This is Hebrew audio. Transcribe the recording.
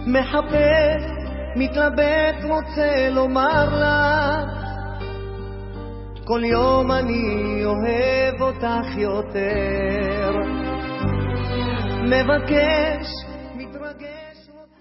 מחפש, מתלבט, רוצה לומר לך, כל יום אני אוהב אותך יותר. מבקש